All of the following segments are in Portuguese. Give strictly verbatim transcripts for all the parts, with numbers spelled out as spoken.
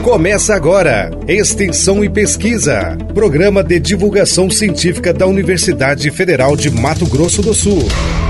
Começa agora, Extensão e Pesquisa, programa de divulgação científica da Universidade Federal de Mato Grosso do Sul.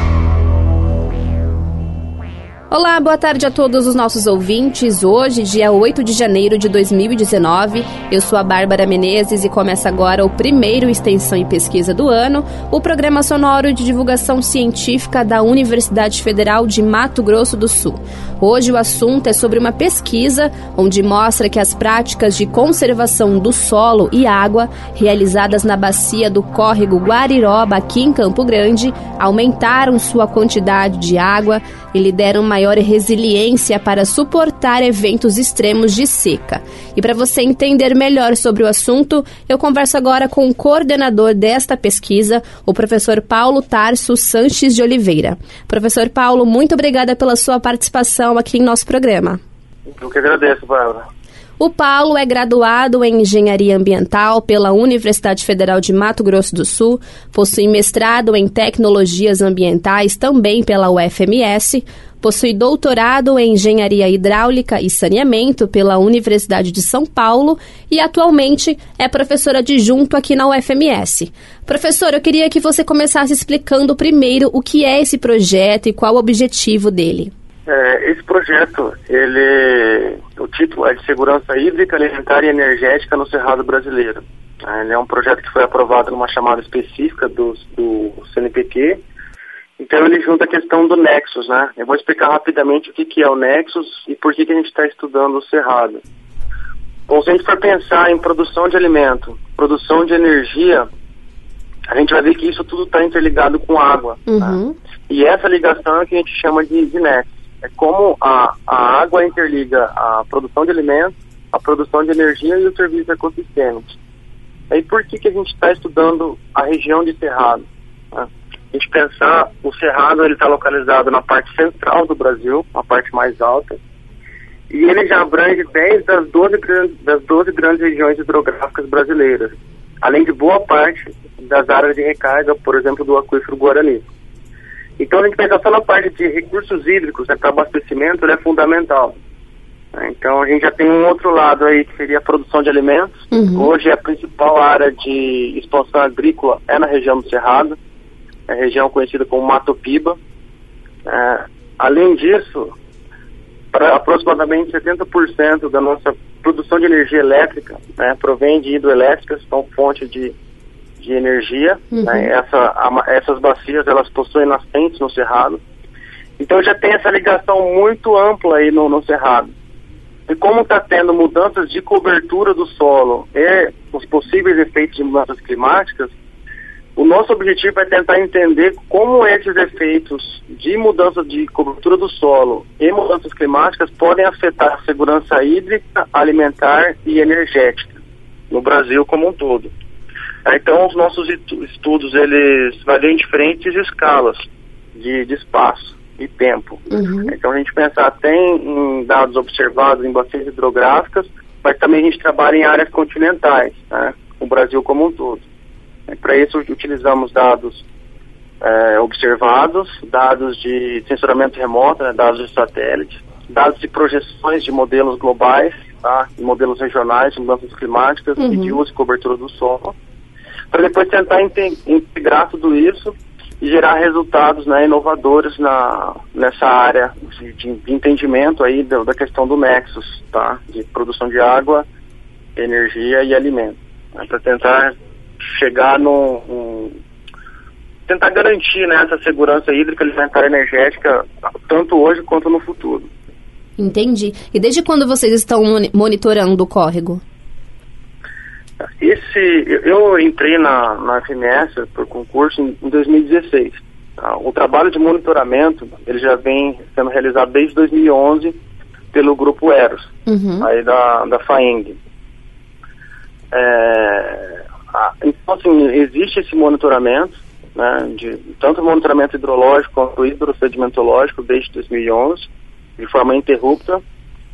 Olá, boa tarde a todos os nossos ouvintes. Hoje, dia oito de janeiro de dois mil e dezenove, eu sou a Bárbara Menezes e começa agora o primeiro Extensão e Pesquisa do ano, o programa sonoro de divulgação científica da Universidade Federal de Mato Grosso do Sul. Hoje o assunto é sobre uma pesquisa onde mostra que as práticas de conservação do solo e água realizadas na bacia do córrego Guariroba, aqui em Campo Grande, aumentaram sua quantidade de água e lhe deram maior resiliência para suportar eventos extremos de seca. E para você entender melhor sobre o assunto, eu converso agora com o coordenador desta pesquisa, o professor Paulo Tarso Sanches de Oliveira. Professor Paulo, muito obrigada pela sua participação aqui em nosso programa. Eu que agradeço, Bárbara. O Paulo é graduado em Engenharia Ambiental pela Universidade Federal de Mato Grosso do Sul, possui mestrado em Tecnologias Ambientais também pela U F M S, possui doutorado em Engenharia Hidráulica e Saneamento pela Universidade de São Paulo e atualmente é professor adjunto aqui na U F M S. Professor, eu queria que você começasse explicando primeiro o que é esse projeto e qual o objetivo dele. É, esse projeto, ele, o título é de Segurança Hídrica, Alimentar e Energética no Cerrado Brasileiro. Ele é um projeto que foi aprovado numa chamada específica do, do C N P Q. Então ele junta a questão do Nexus, né? Eu vou explicar rapidamente o que, que é o Nexus e por que, que a gente está estudando o Cerrado. Bom, se a gente for pensar em produção de alimento, produção de energia, a gente vai ver que isso tudo está interligado com água. Uhum. Né? E essa ligação é que a gente chama de, de Nexus. É como a, a água interliga a produção de alimentos, a produção de energia e os serviços ecossistêmicos. Aí por que, que a gente está estudando a região de Cerrado? Né? A gente pensar, o Cerrado está localizado na parte central do Brasil, na parte mais alta, e ele já abrange dez das doze, das doze grandes regiões hidrográficas brasileiras, além de boa parte das áreas de recarga, por exemplo, do aquífero Guarani. Então, a gente pensar só na parte de recursos hídricos, né, para abastecimento, ele é fundamental. Então, a gente já tem um outro lado aí, que seria a produção de alimentos. Uhum. Hoje, a principal área de expansão agrícola é na região do Cerrado, a região conhecida como Mato Piba. É, além disso, para aproximadamente setenta por cento da nossa produção de energia elétrica, né, provém de hidroelétricas, são fonte de de energia, uhum. né? Essa, a, essas bacias, elas possuem nascentes no Cerrado. Então já tem essa ligação muito ampla aí no, no Cerrado. E como está tendo mudanças de cobertura do solo e os possíveis efeitos de mudanças climáticas, o nosso objetivo é tentar entender como esses efeitos de mudança de cobertura do solo e mudanças climáticas podem afetar a segurança hídrica, alimentar e energética no Brasil como um todo. Então, os nossos estudos, eles variam em diferentes escalas de, de espaço e tempo. Uhum. Então, a gente pensa até em dados observados em bacias hidrográficas, mas também a gente trabalha em áreas continentais, né, o Brasil como um todo. Para isso, utilizamos dados é, observados, dados de sensoramento remoto, né, dados de satélite, dados de projeções de modelos globais, tá, de modelos regionais de mudanças climáticas uhum. e de uso e cobertura do solo, para depois tentar integrar tudo isso e gerar resultados, né, inovadores na, nessa área de, de entendimento aí da, da questão do Nexus, tá, de produção de água, energia e alimento, né, para tentar chegar no, no tentar garantir, né, essa segurança hídrica, alimentar e energética tanto hoje quanto no futuro. Entendi. E desde quando vocês estão monitorando o córrego? Esse, eu entrei na, na F M S por concurso em, em dois mil e dezesseis. Tá? O trabalho de monitoramento, ele já vem sendo realizado desde dois mil e onze pelo grupo Eros, uhum. aí da, da FAENG. É, a, então, assim, existe esse monitoramento, né, de, tanto o monitoramento hidrológico quanto o hidrossedimentológico desde dois mil e onze, de forma ininterrupta.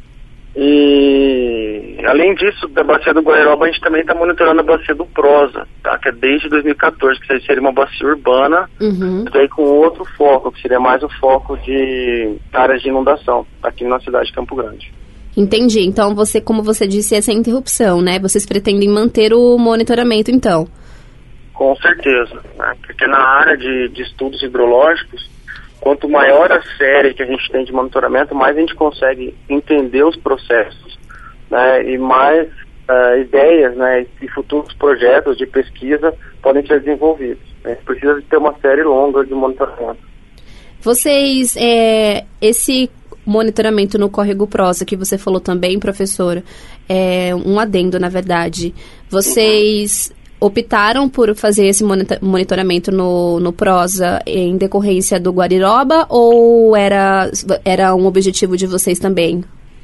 E, além disso, da bacia do Guariroba, a gente também está monitorando a bacia do Prosa, tá? Que é desde dois mil e catorze, que seria uma bacia urbana, uhum. daí com outro foco, que seria mais o foco de áreas de inundação, aqui na cidade de Campo Grande. Entendi. Então, você, como você disse, essa é a interrupção, né? Vocês pretendem manter o monitoramento, então? Com certeza, né? Porque na área de, de estudos hidrológicos, quanto maior a série que a gente tem de monitoramento, mais a gente consegue entender os processos, né? E mais uh, ideias, né, e futuros projetos de pesquisa podem ser desenvolvidos. A gente precisa ter uma série longa de monitoramento. Vocês, é, esse monitoramento no Córrego Prosa, que você falou também, professora, é um adendo, na verdade. Vocês uhum. optaram por fazer esse monitoramento no, no Prosa em decorrência do Guariroba ou era, era um objetivo de vocês também?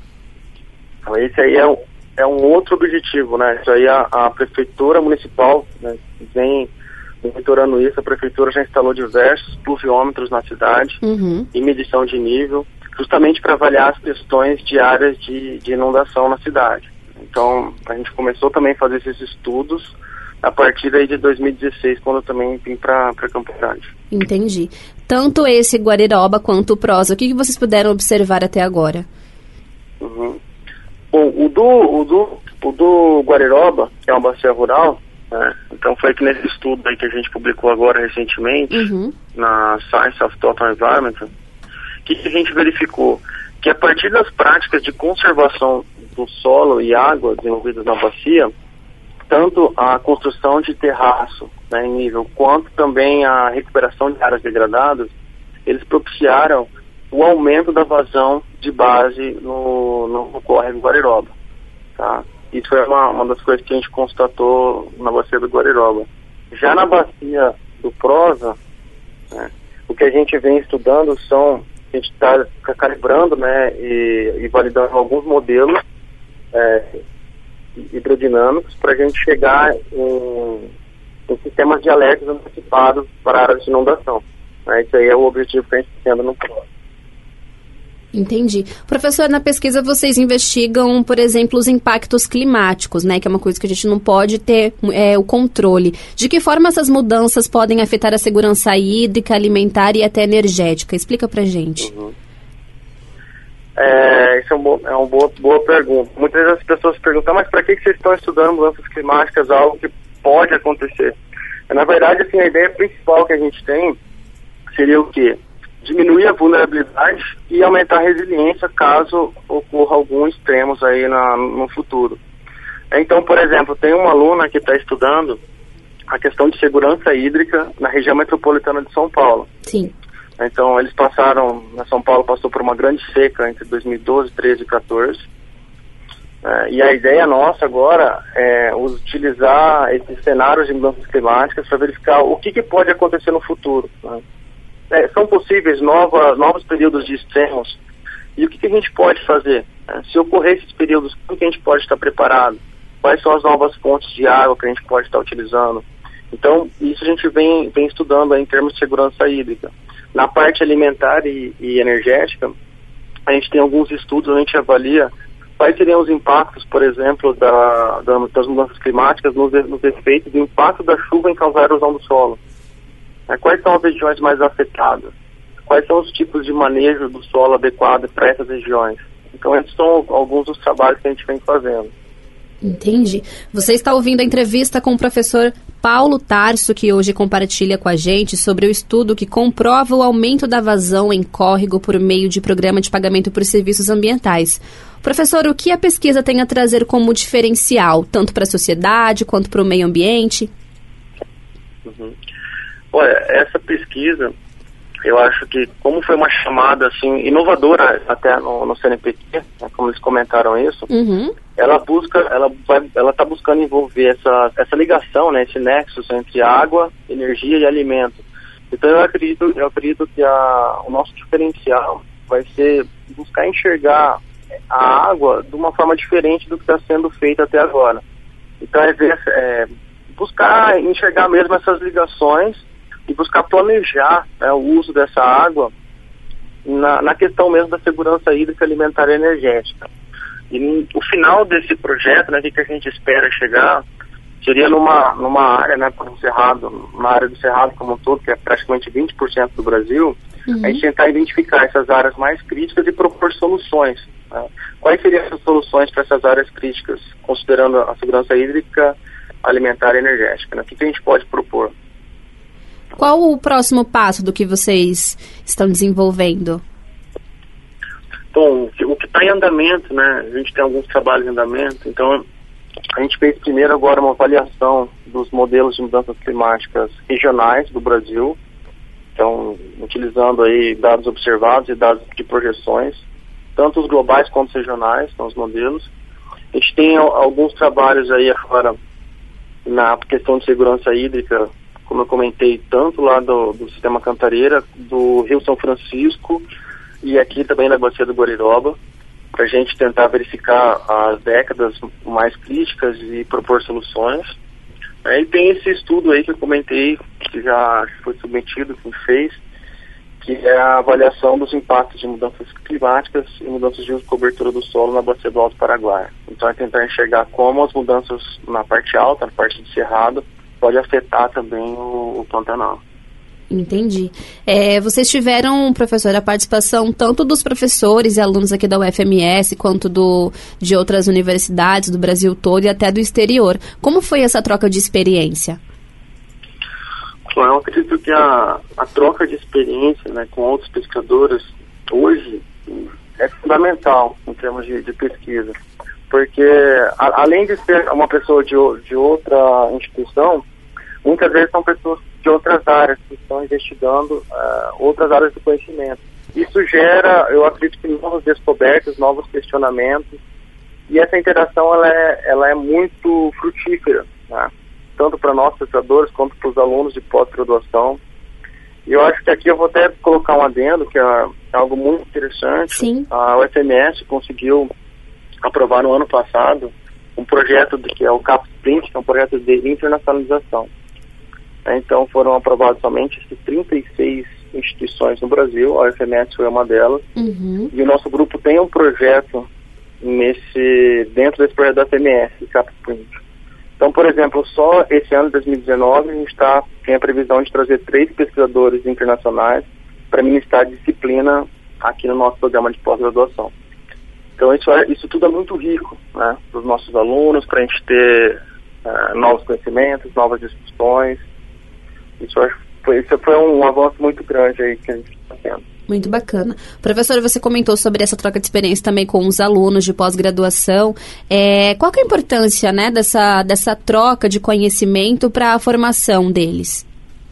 Esse aí é um, é um outro objetivo, né? Isso aí a, a Prefeitura Municipal, né, vem monitorando isso. A Prefeitura já instalou diversos pluviômetros na cidade uhum. e medição de nível, justamente para avaliar as questões de áreas de, de inundação na cidade. Então, a gente começou também a fazer esses estudos a partir aí de dois mil e dezesseis, quando eu também vim para Campo Grande. Entendi. Tanto esse Guariroba quanto o Prosa, o que, que vocês puderam observar até agora? Uhum. Bom, o do, o, do, o do Guariroba, que é uma bacia rural, né? Então foi aqui nesse estudo aí que a gente publicou agora recentemente, uhum. na Science of Total Environment, que, que a gente verificou? Que a partir das práticas de conservação do solo e água desenvolvidas na bacia, tanto a construção de terraço, né, em nível, quanto também a recuperação de áreas degradadas, eles propiciaram o aumento da vazão de base no, no, no córrego Guariroba, tá? Isso foi uma, uma das coisas que a gente constatou na bacia do Guariroba. Já na bacia do Prosa, né, o que a gente vem estudando são, a gente está calibrando, né, e, e validando alguns modelos é, hidrodinâmicos para a gente chegar em, em sistemas de alertas antecipados para áreas de inundação. Né? Esse aí é o objetivo que a gente está tendo no Prosa. Entendi. Professor, na pesquisa vocês investigam, por exemplo, os impactos climáticos, né? Que é uma coisa que a gente não pode ter é, o controle. De que forma essas mudanças podem afetar a segurança hídrica, alimentar e até energética? Explica pra gente. Uhum. É, isso é, um bo- é uma boa, boa pergunta. Muitas vezes as pessoas perguntam, mas para que, que vocês estão estudando mudanças climáticas, algo que pode acontecer? Na verdade, assim, a ideia principal que a gente tem seria o quê? Diminuir a vulnerabilidade e aumentar a resiliência caso ocorra algum extremos aí na, no futuro. Então, por exemplo, tem uma aluna que está estudando a questão de segurança hídrica na região metropolitana de São Paulo. Sim. Então, eles passaram, na São Paulo passou por uma grande seca entre dois mil e doze, treze e quatorze. É, e a ideia nossa agora é utilizar esses cenários de mudanças climáticas para verificar o que, que pode acontecer no futuro, né? É, são possíveis nova, novos períodos de extremos. E o que, que a gente pode fazer? É, se ocorrer esses períodos, como que a gente pode estar preparado? Quais são as novas fontes de água que a gente pode estar utilizando? Então, isso a gente vem, vem estudando aí em termos de segurança hídrica. Na parte alimentar e, e energética, a gente tem alguns estudos, a gente avalia quais seriam os impactos, por exemplo, da, da, das mudanças climáticas nos, nos efeitos do impacto da chuva em causar erosão do solo. Quais são as regiões mais afetadas? Quais são os tipos de manejo do solo adequado para essas regiões? Então, esses são alguns dos trabalhos que a gente vem fazendo. Entendi. Você está ouvindo a entrevista com o professor Paulo Tarso, que hoje compartilha com a gente sobre o estudo que comprova o aumento da vazão em córrego por meio de programa de pagamento por serviços ambientais. Professor, o que a pesquisa tem a trazer como diferencial, tanto para a sociedade quanto para o meio ambiente? Uhum. Olha, essa pesquisa, eu acho que, como foi uma chamada assim inovadora até no, no C N P Q, né, como eles comentaram isso, uhum. ela busca, ela vai, ela está buscando envolver essa, essa ligação, né, esse nexus entre água, energia e alimento. Então eu acredito, eu acredito que a, o nosso diferencial vai ser buscar enxergar a água de uma forma diferente do que está sendo feito até agora. Então é, é buscar enxergar mesmo essas ligações e buscar planejar, né, o uso dessa água na, na questão mesmo da segurança hídrica, alimentar e energética. E no, o final desse projeto, né, que a gente espera chegar, seria numa, numa área, né, por um cerrado, na área do Cerrado como um todo, que é praticamente vinte por cento do Brasil, uhum. a gente tentar identificar essas áreas mais críticas e propor soluções, né, quais seriam as soluções para essas áreas críticas, considerando a segurança hídrica, alimentar e energética, né? O que, que a gente pode propor? Qual o próximo passo do que vocês estão desenvolvendo? Bom, o que está em andamento, né? A gente tem alguns trabalhos em andamento, então a gente fez primeiro agora uma avaliação dos modelos de mudanças climáticas regionais do Brasil, então utilizando aí dados observados e dados de projeções, tanto os globais quanto os regionais, são os modelos. A gente tem alguns trabalhos aí agora na questão de segurança hídrica, como eu comentei, tanto lá do, do Sistema Cantareira, do Rio São Francisco e aqui também na Bacia do Guariroba, para a gente tentar verificar as décadas mais críticas e propor soluções. Aí tem esse estudo aí que eu comentei, que já foi submetido, que a gente fez, que é a avaliação dos impactos de mudanças climáticas e mudanças de uso de cobertura do solo na Bacia do Alto Paraguai. Então é tentar enxergar como as mudanças na parte alta, na parte de cerrado, pode afetar também o, o Pantanal. Entendi. É, vocês tiveram, professor, a participação tanto dos professores e alunos aqui da U F M S, quanto do, de outras universidades do Brasil todo e até do exterior. Como foi essa troca de experiência? Bom, eu acredito que a, a troca de experiência, né, com outros pesquisadores hoje é fundamental em termos de, de pesquisa, porque a, além de ser uma pessoa de, de outra instituição, muitas vezes são pessoas de outras áreas que estão investigando uh, outras áreas do conhecimento. Isso gera, eu acredito, que novas descobertas, novos questionamentos, e essa interação ela é, ela é muito frutífera, né? Tanto para nós pesquisadores quanto para os alunos de pós-graduação. E eu acho que aqui eu vou até colocar um adendo, que é algo muito interessante. Sim. A U F M S conseguiu aprovar no ano passado um projeto de, que é o CAPSprint, que é um projeto de internacionalização. Então foram aprovados somente trinta e seis instituições no Brasil, a U F M S foi uma delas, uhum. E o nosso grupo tem um projeto nesse, dentro desse projeto da U F M S, CAPSprint. Então, por exemplo, só esse ano de dois mil e dezenove a gente tá, tem a previsão de trazer três pesquisadores internacionais para ministrar disciplina aqui no nosso programa de pós-graduação. Então isso, é, isso tudo é muito rico, né, para os nossos alunos, para a gente ter uh, novos conhecimentos, novas discussões. Isso, acho, foi, isso foi um avanço muito grande aí que a gente está tendo. Muito bacana. Professora, você comentou sobre essa troca de experiência também com os alunos de pós-graduação. É, qual que é a importância, né, dessa, dessa troca de conhecimento para a formação deles?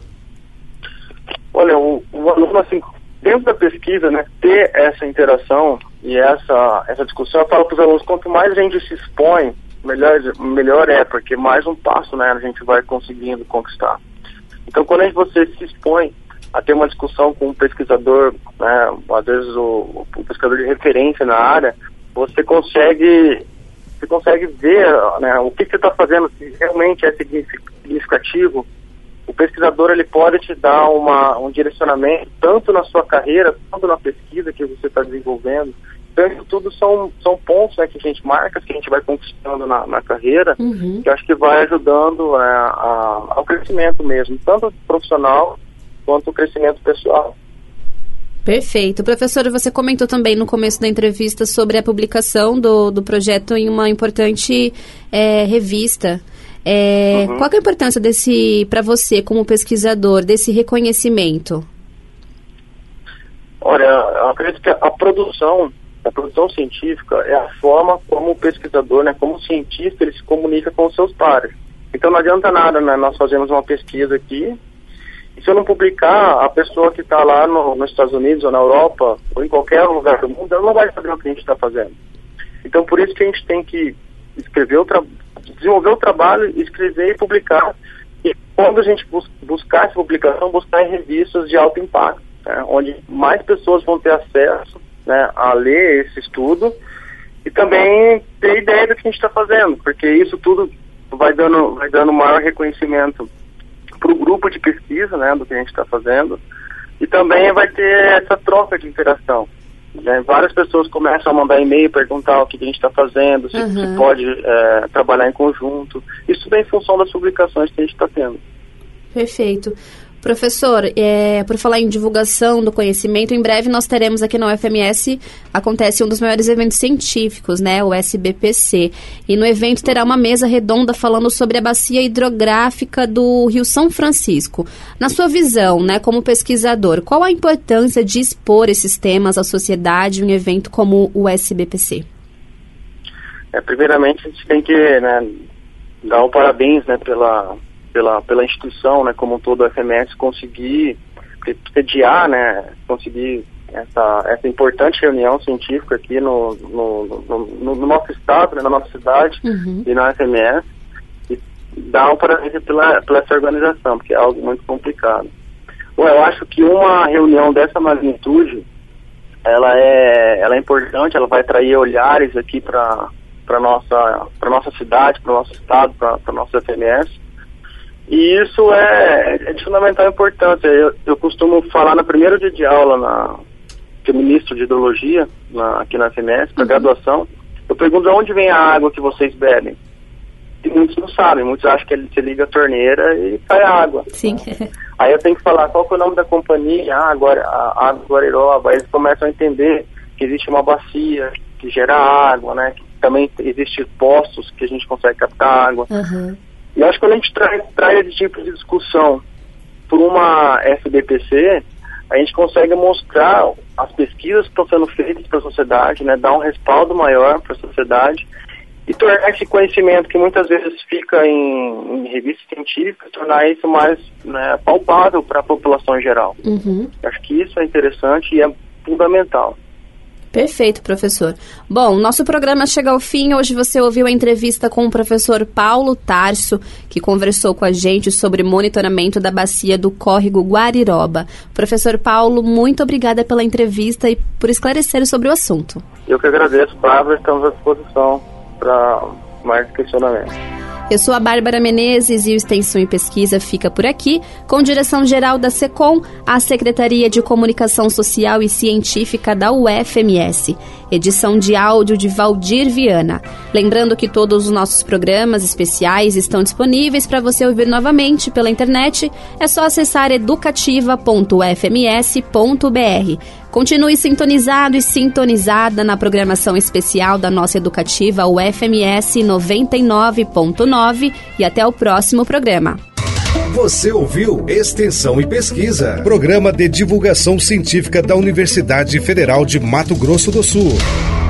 Olha, o, o aluno, assim, dentro da pesquisa, né, ter essa interação e essa, essa discussão, eu falo para os alunos, quanto mais a gente se expõe, melhor, melhor é, porque mais um passo, né, a gente vai conseguindo conquistar. Então, quando você se expõe a ter uma discussão com um pesquisador, né, às vezes o, o pesquisador de referência na área, você consegue, você consegue ver, né, o que, que você está fazendo, se realmente é significativo. O pesquisador ele pode te dar uma, um direcionamento, tanto na sua carreira, quanto na pesquisa que você está desenvolvendo. Então, isso tudo são, são pontos, né, que a gente marca, que a gente vai conquistando na, na carreira, uhum. que eu acho que vai ajudando a, a, ao crescimento mesmo, tanto profissional quanto o crescimento pessoal. Perfeito. Professora, você comentou também no começo da entrevista sobre a publicação do, do projeto em uma importante é, revista. É, uhum. Qual que é a importância desse, para você, como pesquisador, desse reconhecimento? Olha, eu acredito que a produção, a produção científica é a forma como o pesquisador, né, como o cientista, ele se comunica com os seus pares. Então não adianta nada, né, nós fazemos uma pesquisa aqui, e se eu não publicar, a pessoa que está lá no, nos Estados Unidos ou na Europa, ou em qualquer lugar do mundo, ela não vai saber o que a gente está fazendo. Então, por isso que a gente tem que escrever o tra- desenvolver o trabalho, escrever e publicar. E quando a gente bus- buscar essa publicação, buscar em revistas de alto impacto, né, onde mais pessoas vão ter acesso, né, a ler esse estudo e também ter ideia do que a gente está fazendo, porque isso tudo vai dando, vai dando maior reconhecimento para o grupo de pesquisa, né, do que a gente está fazendo, e também vai ter essa troca de interação. Né? Várias pessoas começam a mandar e-mail, perguntar o que a gente está fazendo, se, uhum. se pode é, trabalhar em conjunto. Isso bem em função das publicações que a gente está tendo. Perfeito. Professor, é, por falar em divulgação do conhecimento, em breve nós teremos aqui na U F M S, acontece um dos maiores eventos científicos, né, o S B P C. E no evento terá uma mesa redonda falando sobre a bacia hidrográfica do Rio São Francisco. Na sua visão, né, como pesquisador, qual a importância de expor esses temas à sociedade em um evento como o S B P C? É, primeiramente, a gente tem que, né, dar um parabéns, né, pela... Pela, pela instituição, né, como um todo, a U F M S, conseguir sediar, né, conseguir essa, essa importante reunião científica aqui no, no, no, no nosso estado, né, na nossa cidade, uhum. e na U F M S, e dar um parabéns pela, pela essa organização, porque é algo muito complicado. Bom, eu acho que uma reunião dessa magnitude, ela é, ela é importante, ela vai atrair olhares aqui para para nossa, para nossa cidade, para o nosso estado, para a nossa U F M S. E isso é, é de fundamental importância. Eu, eu costumo falar no primeiro dia de aula, na, que é ministro de hidrologia, na, aqui na U F M S, para uhum. graduação, eu pergunto de onde vem a água que vocês bebem. E muitos não sabem, muitos acham que você liga a torneira e sai água. Sim. Aí eu tenho que falar qual que é o nome da companhia, ah, agora, a Água Guariroba. Aí eles começam a entender que existe uma bacia que gera água, né? Que também existem postos que a gente consegue captar água. Uhum. E eu acho que quando a gente traz, traz esse tipo de discussão por uma S B P C, a gente consegue mostrar as pesquisas que estão sendo feitas para a sociedade, né, dar um respaldo maior para a sociedade e tornar esse conhecimento que muitas vezes fica em, em revistas científicas, tornar isso mais, né, palpável para a população em geral. Uhum. Acho que isso é interessante e é fundamental. Perfeito, professor. Bom, nosso programa chega ao fim. Hoje você ouviu a entrevista com o professor Paulo Tarso, que conversou com a gente sobre monitoramento da bacia do córrego Guariroba. Professor Paulo, muito obrigada pela entrevista e por esclarecer sobre o assunto. Eu que agradeço, Pablo. Estamos à disposição para mais questionamentos. Eu sou a Bárbara Menezes e o Extensão e Pesquisa fica por aqui, com direção-geral da SECOM, a Secretaria de Comunicação Social e Científica da U F M S. Edição de áudio de Valdir Viana. Lembrando que todos os nossos programas especiais estão disponíveis para você ouvir novamente pela internet. É só acessar educativa ponto u f m s ponto b r. Continue sintonizado e sintonizada na programação especial da nossa educativa U F M S noventa e nove ponto nove e até o próximo programa. Você ouviu Extensão e Pesquisa, programa de divulgação científica da Universidade Federal de Mato Grosso do Sul.